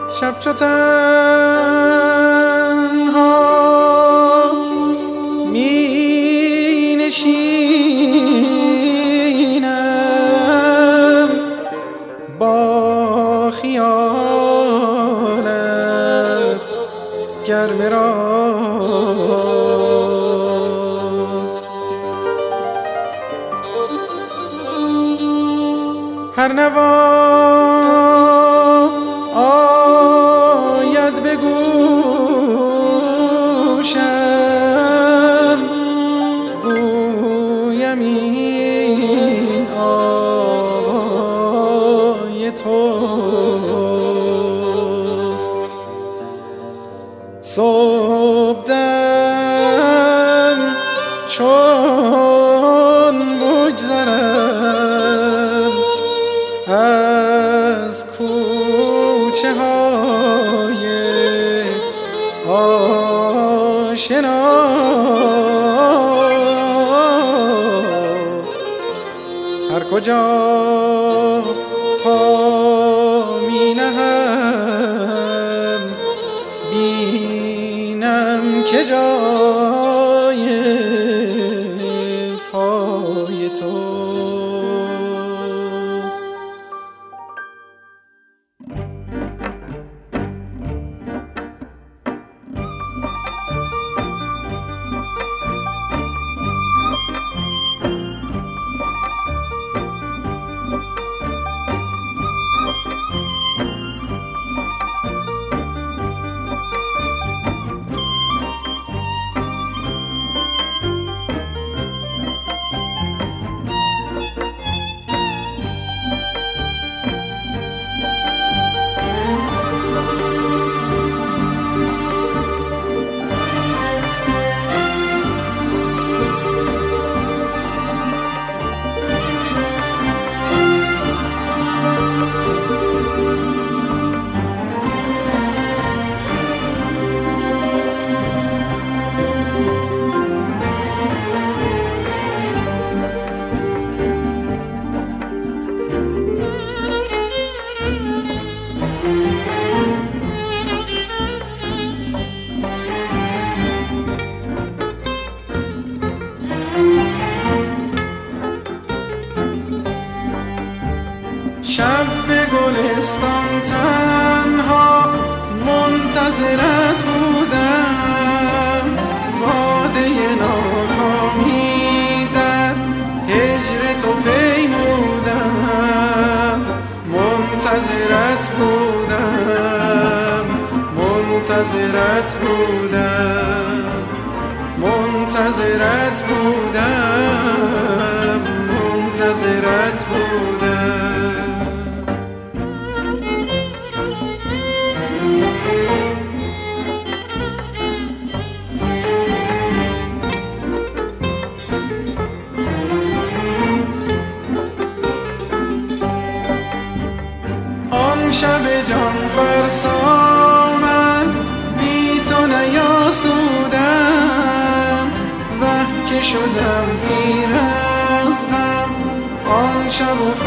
شب چو تنها می نشینم با خیالت گرم راز، هر نوا آید به گوشم گویم این آوای توست. صبحدم چون بگذرم از کوچه های آشنا، هر کجا پا می نهم بینم که جای پای توست. شب به گلستان تنها منتظرت بودم، باده ناکامی در هجر تو پیمودم. منتظرت بودم، منتظرت بودم، منتظرت بودم، منتظرت بودم. شب جان فرسا من بی تو نیاسودم، وه که شدم پیر از غم آن شب و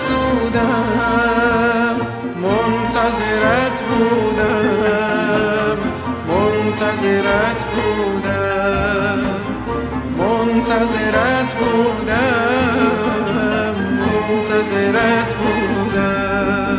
فرسودم. منتظرت بودم، منتظرت بودم، منتظرت بودم، منتظرت بودم.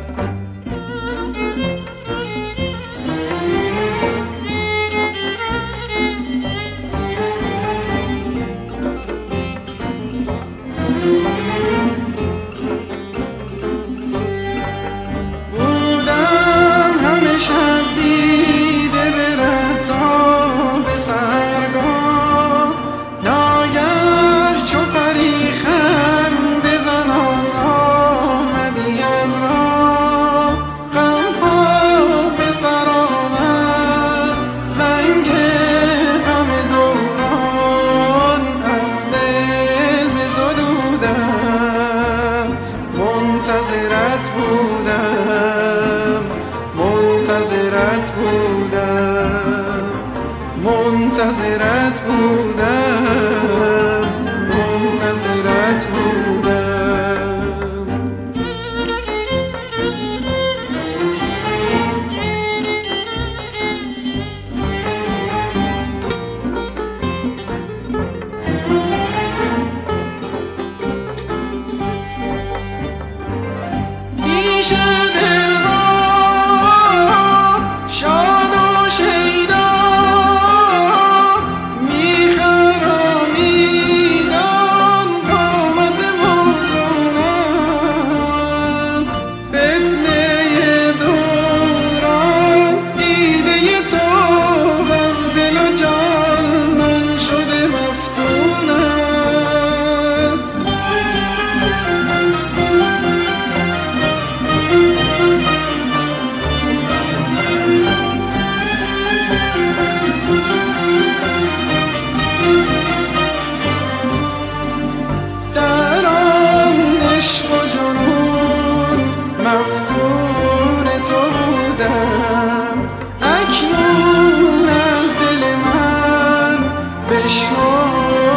بودم همه شب دیده به ره تا به سحرگاه، ناگه چو پری خنده زنان آمدی از راه. غمها به سر آمد زنگ غم دوران از دل بزدودم. منتظرت بودم، منتظرت بودم، منتظرت بودم، منتظرت بودم.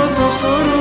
تو سرود